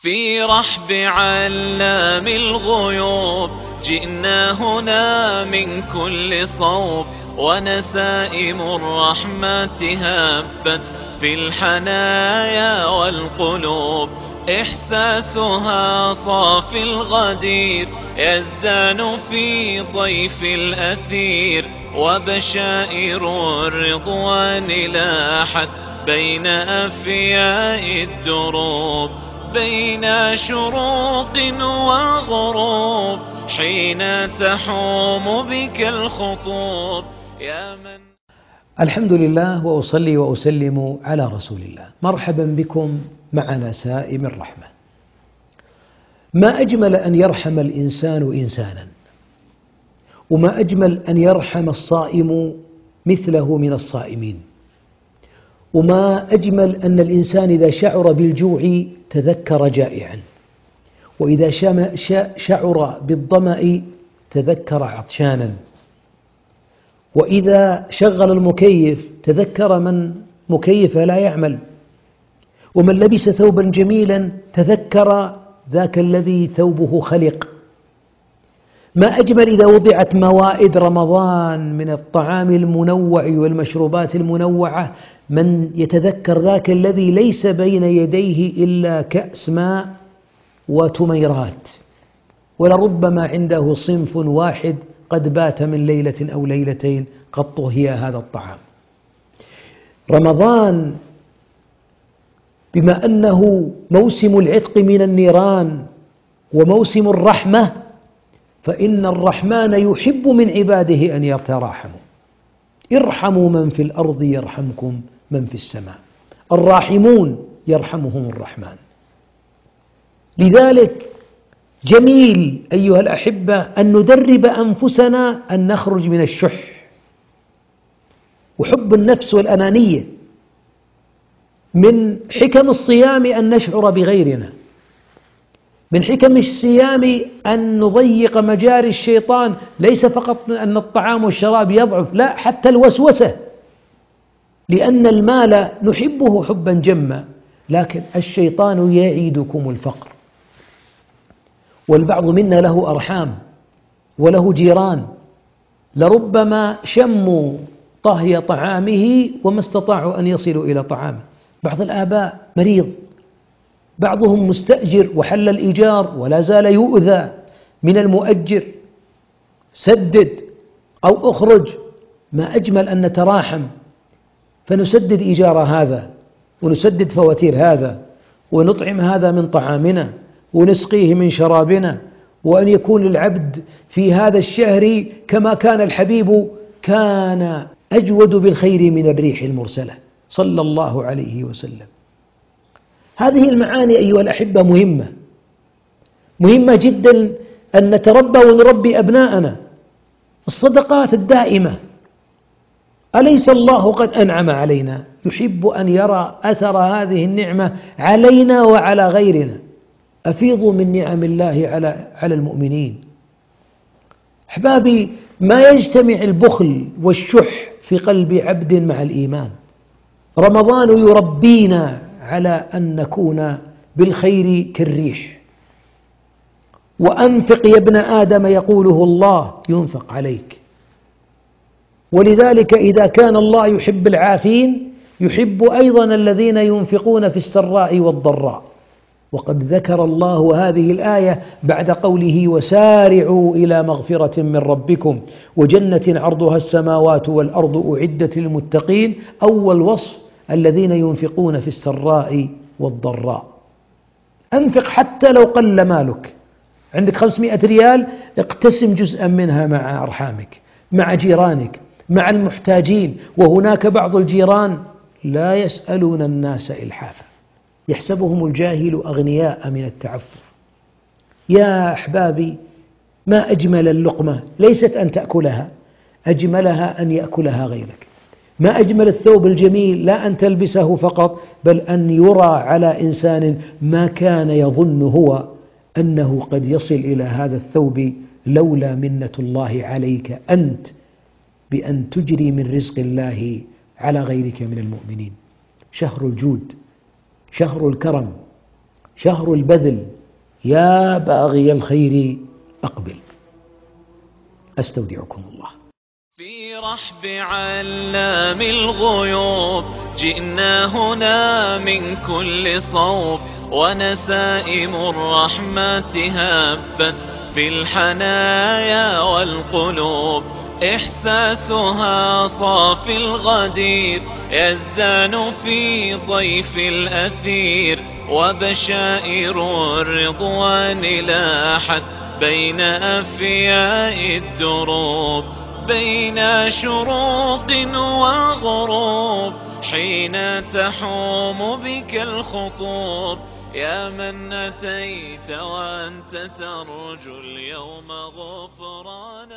في رحب علام الغيوب جئنا هنا من كل صوب، ونسائم الرحمة هبت في الحنايا والقلوب. إحساسها صافي الغدير يزدان في ضيف الأثير، وبشائر الرضوان لاحت بين أفياء الدروب، بين شروق وغروب حين تحوم بك الخطوب يا من. الحمد لله وأصلي وأسلم على رسول الله. مرحبا بكم مع نسائم الرحمة. ما أجمل أن يرحم الإنسان إنسانا، وما أجمل أن يرحم الصائم مثله من الصائمين، وما أجمل أن الإنسان إذا شعر بالجوع تذكر جائعا، وإذا شعر بالظمأ تذكر عطشانا، وإذا شغل المكيف تذكر من مكيفه لا يعمل، ومن لبس ثوبا جميلا تذكر ذاك الذي ثوبه خلق. ما أجمل إذا وضعت موائد رمضان من الطعام المنوع والمشروبات المنوعة، من يتذكر ذاك الذي ليس بين يديه إلا كأس ماء وتميرات، ولربما عنده صنف واحد قد بات من ليلة أو ليلتين قد طهي هذا الطعام. رمضان بما أنه موسم العتق من النيران وموسم الرحمة، فإن الرحمن يحب من عباده أن يتراحموا. ارحموا من في الأرض يرحمكم من في السماء، الراحمون يرحمهم الرحمن. لذلك جميل أيها الأحبة أن ندرب أنفسنا أن نخرج من الشح وحب النفس والأنانية. من حكم الصيام أن نشعر بغيرنا، من حكم الصيام أن نضيق مجاري الشيطان، ليس فقط أن الطعام والشراب يضعف، لا، حتى الوسوسة، لأن المال نحبه حبا جما، لكن الشيطان يعيدكم الفقر. والبعض منا له أرحام وله جيران، لربما شموا طهي طعامه وما استطاعوا أن يصلوا إلى طعامه. بعض الآباء مريض، بعضهم مستأجر وحل الإيجار ولا زال يؤذى من المؤجر، سدد أو أخرج. ما أجمل أن نتراحم فنسدد إيجار هذا، ونسدد فواتير هذا، ونطعم هذا من طعامنا، ونسقيه من شرابنا، وأن يكون العبد في هذا الشهر كما كان الحبيب، كان أجود بالخير من الريح المرسلة صلى الله عليه وسلم. هذه المعاني أيها الأحبة مهمة جدا أن نتربى ونربي أبناءنا. الصدقات الدائمة، أليس الله قد أنعم علينا؟ يحب أن يرى أثر هذه النعمة علينا وعلى غيرنا. أفيضوا من نعم الله على المؤمنين. أحبابي، ما يجتمع البخل والشح في قلب عبد مع الإيمان. رمضان يربينا على أن نكون بالخير كالريح. وأنفق يا ابن آدم يقوله الله ينفق عليك. ولذلك إذا كان الله يحب العافين، يحب أيضا الذين ينفقون في السراء والضراء. وقد ذكر الله هذه الآية بعد قوله وسارعوا إلى مغفرة من ربكم وجنة عرضها السماوات والأرض أعدت للمتقين. أول وصف الذين ينفقون في السراء والضراء. أنفق حتى لو قل مالك، عندك 500 ريال، اقتسم جزءا منها مع أرحامك، مع جيرانك، مع المحتاجين. وهناك بعض الجيران لا يسألون الناس إلحافا، يحسبهم الجاهل أغنياء من التعفف. يا أحبابي، ما أجمل اللقمة ليست أن تأكلها، أجملها أن يأكلها غيرك. ما أجمل الثوب الجميل لا أن تلبسه فقط، بل أن يرى على إنسان ما كان يظن هو أنه قد يصل إلى هذا الثوب لولا منة الله عليك أنت بأن تجري من رزق الله على غيرك من المؤمنين. شهر الجود، شهر الكرم، شهر البذل. يا باغي الخير أقبل. أستودعكم الله. في رحب علام الغيوب جئنا هنا من كل صوب، ونسائم الرحمة هبت في الحنايا والقلوب. إحساسها صافي الغدير يزدان في ضيف الأثير، وبشائر الرضوان لاحت بين أفياء الدروب. بين شروق وغروب حين تحوم بك الخطوب، يا من أتيت وأنت ترجو اليوم غفران